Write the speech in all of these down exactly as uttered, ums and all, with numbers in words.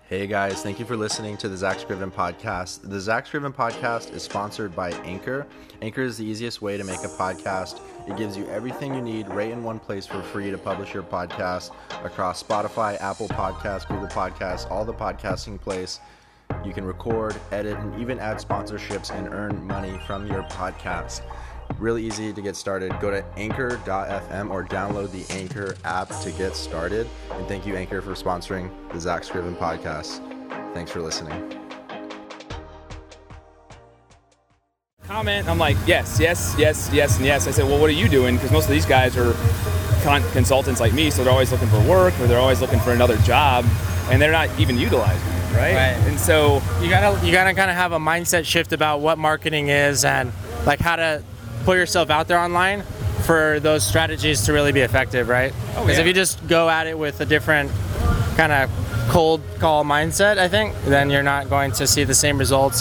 Hey guys, thank you for listening to the Zach Scriven podcast. The Zach Scriven podcast is sponsored by Anchor. Anchor is the easiest way to make a podcast. It gives you everything you need right in one place for free to publish your podcast across Spotify, Apple Podcasts, Google Podcasts, all the podcasting place. You can record, edit, and even add sponsorships and earn money from your podcast. Really easy to get started. Go to anchor dot f m or download the Anchor app to get started. And thank you, Anchor, for sponsoring the Zach Scriven podcast. Thanks for listening. Comment, I'm like, yes, yes, yes, yes, and yes. I said, well, what are you doing? Because most of these guys are con- consultants like me, so they're always looking for work or they're always looking for another job, and they're not even utilizing it, right? Right. And so you gotta you gotta kind of have a mindset shift about what marketing is and like how to put yourself out there online for those strategies to really be effective, right? Oh, Because yeah. if you just go at it with a different kind of cold call mindset, I think, then you're not going to see the same results.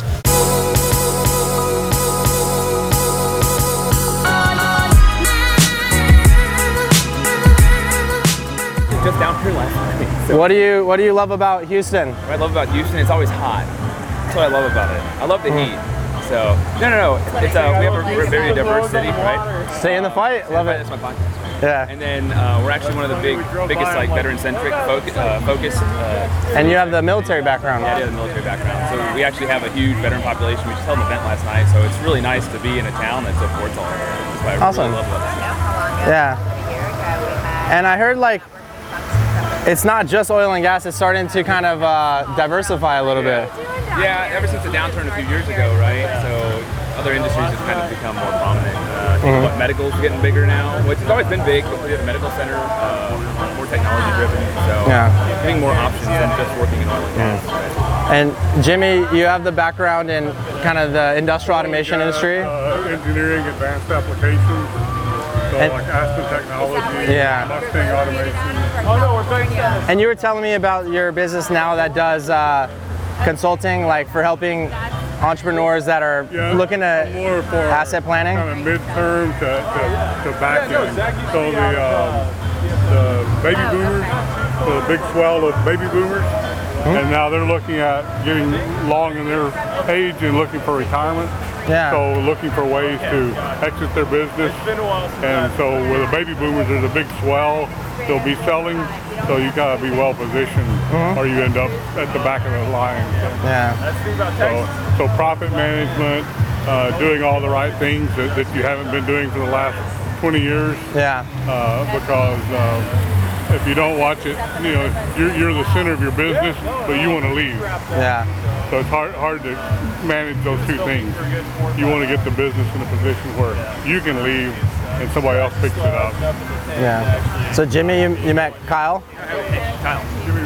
just down here last night. So What do you What do you love about Houston? what I love about Houston, it's always hot. That's what I love about it. I love the Mm. heat. So no, no, no. It's uh, we have a we're a very diverse city, right? Stay in the fight. Love That's it. my podcast. Yeah. And then uh, we're actually one of the big, biggest like veteran-centric focus, uh, focus. Uh, And you have the military background. Yeah, I do have the military background. So we actually have a huge veteran population. We just held an event last night, so it's really nice to be in a town that supports all of that. That's what I Awesome. really love about it. Yeah. And I heard like it's not just oil and gas, it's starting to kind of uh, diversify a little bit. Yeah, ever since the downturn a few years ago, right? So other industries have kind of become more prominent. Uh, I think Mhm. what medical's getting bigger now, which has always been big, but we have a medical center, uh, more technology driven. So Yeah. getting more options than just working in oil and gas. Right? And Jimmy, you have the background in kind of the industrial automation industry. Uh, engineering, advanced applications, so And- like Aspen Technology, Yeah. Mustang Automation. And you were telling me about your business now that does uh, consulting, like for helping entrepreneurs that are Yeah, looking at more for asset planning. kind of midterm to, to, to back end. So the, um, the baby boomers, so the big swell of baby boomers, and now they're looking at getting long in their age and looking for retirement. Yeah. So looking for ways to exit their business. And so with the baby boomers, there's a big swell they'll be selling. So you gotta be well positioned, Mhm. or you end up at the back of the line. Yeah. So, so profit management, uh, doing all the right things that, that you haven't been doing for the last twenty years. Yeah. Uh, because uh, if you don't watch it, you know, you're, you're the center of your business, but you want to leave. Yeah. So it's hard, hard to manage those two things. You want to get the business in a position where you can leave and somebody else picks it up. Yeah. So Jimmy, you, you met Kyle. Kyle.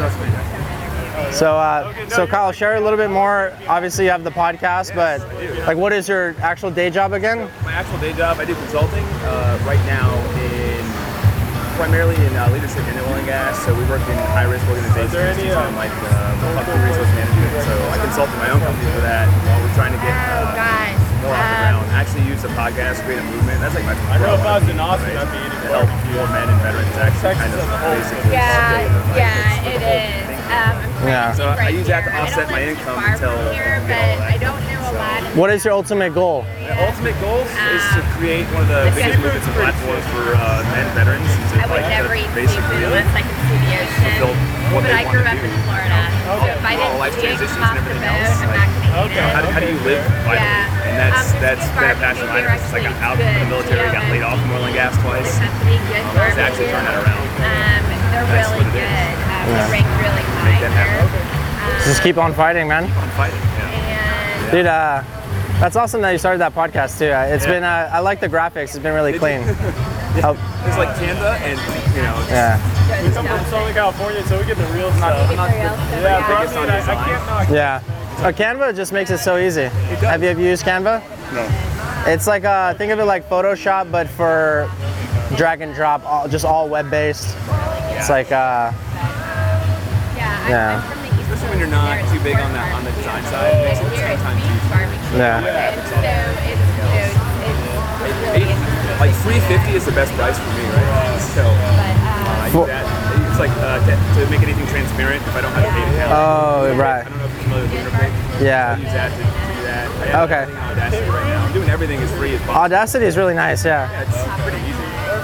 So, uh, so Kyle, share a little bit more. Obviously, you have the podcast, but like, what is your actual day job again? My actual day job, I do consulting uh, right now in primarily in uh, leadership in oil and gas. So we work in high-risk organizations, teaching them like uh, human resource management. So I consult in my own company for that while we're trying to get uh, more off the ground. Actually use the podcast, create a movement. That's like my. I know if I was in Austin, I'd be to help more men and veterans actually kind of basically. Yeah, yeah, it is. Um, I'm Yeah. So I use that to offset my income until I here, can get all but that. I don't know a lot. What is your ultimate goal? My ultimate goal is to create one of the biggest movements and platforms for uh, men and veterans. To, I would like, never to eat basically seafood unless I could see the fulfill ocean. what But they I want grew to up do. in Florida, so if I All didn't life see it transitions come off and the everything boat, else. I'm not gonna eat it. How do, how do you live vitally? Yeah. And that's Um, that's been a passion of mine ever since I got out of the military, got laid off from oil and gas twice. It has to be good Um, it's actually barbecue. turned that around. Um, they're That's really what it is. good. Um, Yeah. They rank really high Make that here. happen. Um, Just keep on fighting, man. I'm fighting. Yeah. And Dude, uh, that's awesome that you started that podcast too. Uh, It's Yeah. been, uh, I like the graphics. It's been really Did clean. you? Oh, It's like Canva and you know. Just, yeah. We come from Southern California, so we get the real stuff. Get the real stuff. Yeah, Yeah. trust me, I, I can't knock. Yeah. Uh, Canva just makes it so easy. Have you ever used Canva? No. It's like, uh, think of it like Photoshop, but for drag and drop, all, just all web-based. It's like, uh, Yeah, I'm, Yeah. I'm from the East Especially Coast when you're not here. too big on that on the design side, it makes it Here ten it's times beef easier. barbecue. Yeah. And so it's, you know, it's, it's really Eight- interesting. Like three fifty is the best price for me, right? So But, um, I Well- do that. just like uh, to, to make anything transparent if I don't have a paid account. Oh, right. I don't know if you're familiar with LunaPig. Yeah. I use that to, to do that. I have Okay. everything on Audacity right now. I'm doing everything as free as possible. Audacity is really nice, yeah. Yeah, it's pretty easy.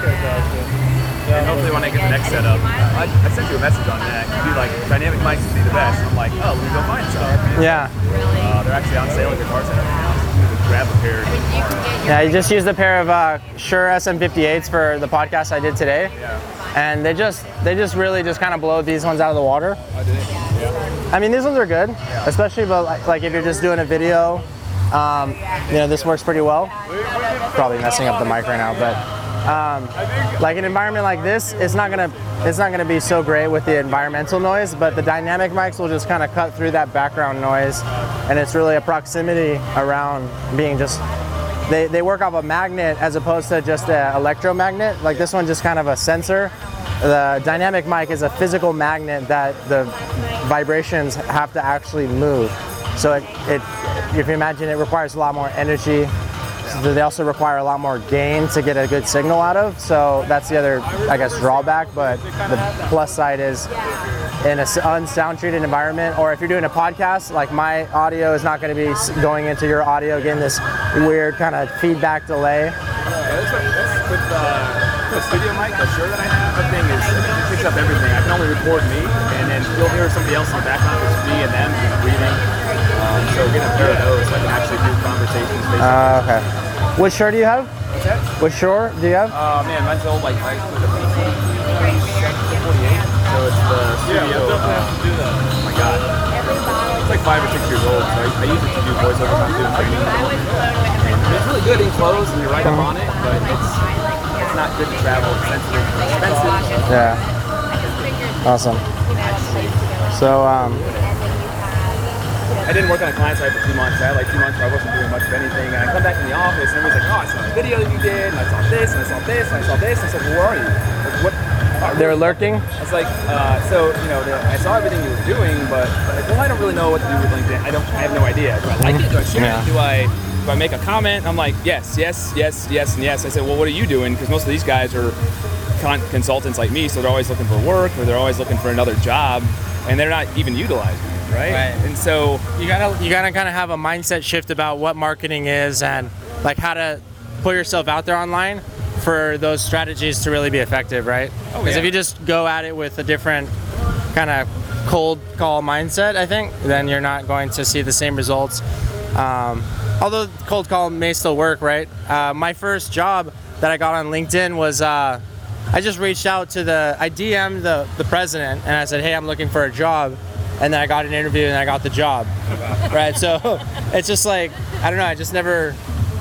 And hopefully when I get the next setup, I, I sent you a message on that. You do like dynamic mics would be the best. I'm like, oh, let me go find some. Yeah. Uh, they're actually on sale at Guitar Center now. Just grab a pair. Yeah, you just used a pair of uh, Shure S M fifty-eights for the podcast I did today. Yeah. And they just they just really just kind of blow these ones out of the water. I did. Yeah. I mean, these ones are good, especially but like, like if you're just doing a video, um, you know, this works pretty well. Probably messing up the mic right now, but um, like an environment like this, it's not gonna it's not gonna be so great with the environmental noise, but the dynamic mics will just kind of cut through that background noise, and it's really a proximity around being just. They, they work off a magnet as opposed to just an electromagnet. Like this one, just kind of a sensor. The dynamic mic is a physical magnet that the vibrations have to actually move. So it, it if you imagine, it requires a lot more energy. So they also require a lot more gain to get a good signal out of. So that's the other, I guess, drawback. But the plus side is in an unsound treated environment, or if you're doing a podcast, like my audio is not going to be going into your audio, getting this weird kind of feedback delay. Yeah, that's what, that's with uh, the studio mic, the Shure that I have, the thing is, it picks up everything. I can only record me, and then you'll hear somebody else in the background, it's me and them just breathing. Um, so getting a pair of those, so I can actually do conversations. Uh, okay. Which Shure do you have? What's that? Which Shure do you have? Uh, man, mine's old, like, like with a forty-eight. So it's the studio. Yeah, we'll definitely have to do that. Oh my god. It's like five or six years old, so I, I use it to do voiceover when I'm doing training. And it's really good enclosed, and you're right up on it, but it's it's not good to travel. It's sensitive. It's expensive. Yeah. Awesome. So, um, I didn't work on a client side for two months. I had like two months where I wasn't doing much of anything, and I come back in the office, and everybody's like, "Oh, I saw the video that you did, and I saw this, and I saw this, and I saw this." I said, "Well, where are you? Like, what?" they're lurking. I was like, uh, so you know, the, I saw everything you were doing, but like, well, I don't really know what to do with LinkedIn. I don't, I have no idea. Do I like it? Do I share Yeah. it? Do I, do I make a comment? And I'm like, yes, yes, yes, yes, and yes. I said, well, what are you doing? Because most of these guys are con- consultants like me, so they're always looking for work, or they're always looking for another job, and they're not even utilizing it, right? Right. And so You gotta you gotta kind of have a mindset shift about what marketing is and like how to put yourself out there online for those strategies to really be effective, right? Oh, Because yeah. if you just go at it with a different kind of cold call mindset, I think, then you're not going to see the same results. Um, although cold call may still work, right? Uh, my first job that I got on LinkedIn was uh, I just reached out to the, I D M'd the, the president and I said, hey, I'm looking for a job. And then I got an interview and I got the job, right? So it's just like, I don't know, I just never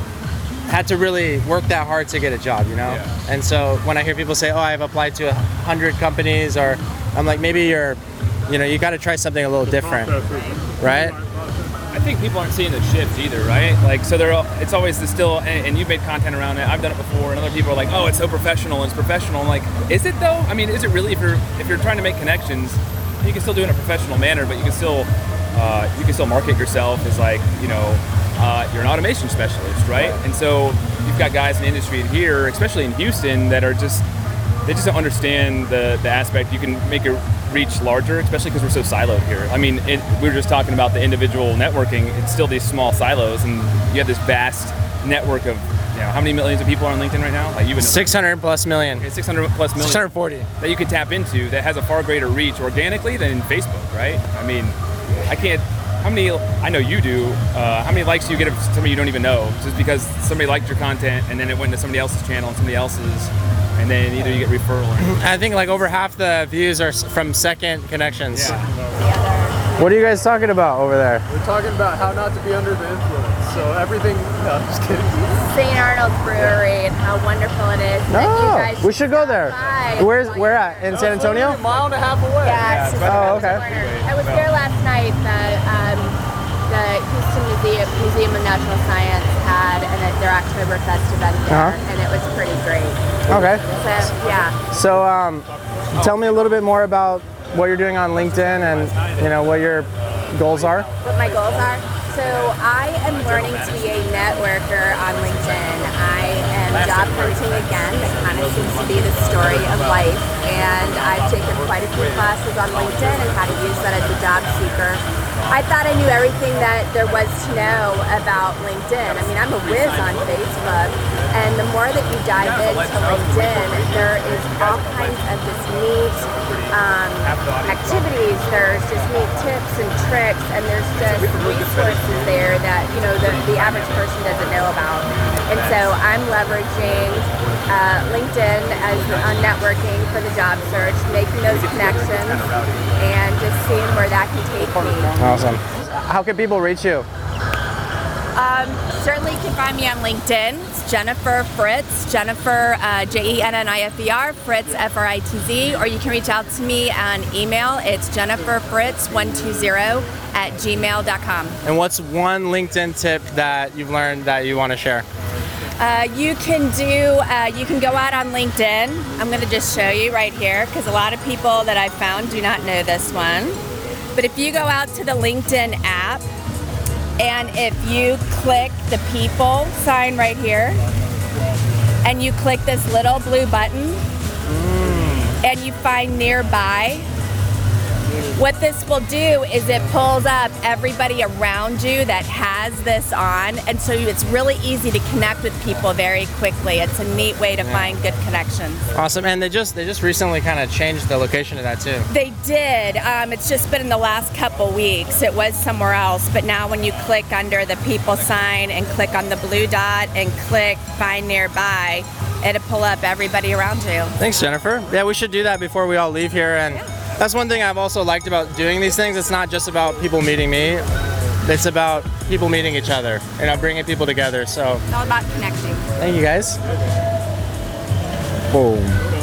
had to really work that hard to get a job, you know? Yeah. And so when I hear people say, oh, I've applied to a hundred companies, or I'm like, maybe you're, you know, you got to try something a little different, right? I think people aren't seeing the shift either, right? Like, so they're, it's always the still, and, and you've made content around it. I've done it before, and other people are like, "Oh, it's so professional, and it's professional." I'm like, is it though? I mean, is it really? If you're if you're trying to make connections, you can still do it in a professional manner, but you can still uh, you can still market yourself as like, you know, uh, you're an automation specialist, right? And so you've got guys in the industry here, especially in Houston, that are just they just don't understand the the aspect. You can make your reach larger, especially because we're so siloed here. I mean, it, we were just talking about the individual networking. It's still these small silos, and you have this vast network of, you know, how many millions of people are on LinkedIn right now? Like you would know. six hundred plus million. Okay, six hundred plus million. six hundred forty. That you can tap into that has a far greater reach organically than Facebook, right? I mean, I can't. How many? I know you do. Uh, how many likes do you get of somebody you don't even know, just because somebody liked your content and then it went to somebody else's channel and somebody else's, and then either you get referral or. I think like over half the views are s- from second connections. Yeah. What are you guys talking about over there? We're talking about how not to be under the influence. So everything, no, I'm just kidding. Saint Arnold's Brewery and how wonderful it is. that you No, guys we should go there. by. Where's where at? In San Antonio? A mile and a half away. Yeah, it's just Oh, around the okay. corner. I was there last night. The um, the Houston Museum Museum of Natural Science had an, their Oktoberfest event there, Uh-huh. and it was pretty great. Okay. So yeah. So um, tell me a little bit more about what you're doing on LinkedIn and you know what your goals are. What my goals are. So I am learning to be a networker on LinkedIn. I am job hunting again. That kind of seems to be the story of life. And I've taken quite a few classes on LinkedIn and how to use that as a job seeker. I thought I knew everything that there was to know about LinkedIn. I mean, I'm a whiz on Facebook, and the more that you dive into LinkedIn, there is all kinds of just neat um, activities. There's just neat tips and tricks, and there's just resources there that, you know, the, the average person doesn't know about. And so I'm leveraging uh, LinkedIn as on networking for the job search, making those connections, and just seeing where that can take me. Awesome. How can people reach you? Um, certainly you can find me on LinkedIn. It's Jennifer Fritz, Jennifer, uh, J E N N I F E R, Fritz, F R I T Z, or you can reach out to me on email. It's jennifer fritz one two zero at gmail dot com. And what's one LinkedIn tip that you've learned that you want to share? Uh, you can do, uh, you can go out on LinkedIn. I'm going to just show you right here because a lot of people that I've found do not know this one. But if you go out to the LinkedIn app and if you click the people sign right here and you click this little blue button mm. and you find nearby, what this will do is it pulls up everybody around you that has this on, and so it's really easy to connect with people very quickly. It's a neat way to yeah. find good connections. Awesome, and they just they just recently kind of changed the location of that too. They did. Um, it's just been in the last couple weeks. It was somewhere else, but now when you click under the people sign and click on the blue dot and click find nearby, it'll pull up everybody around you. Thanks, Jennifer. Yeah, we should do that before we all leave here. And yeah. That's one thing I've also liked about doing these things. It's not just about people meeting me. It's about people meeting each other, you know, bringing people together. So it's all about connecting. Thank you, guys. Boom.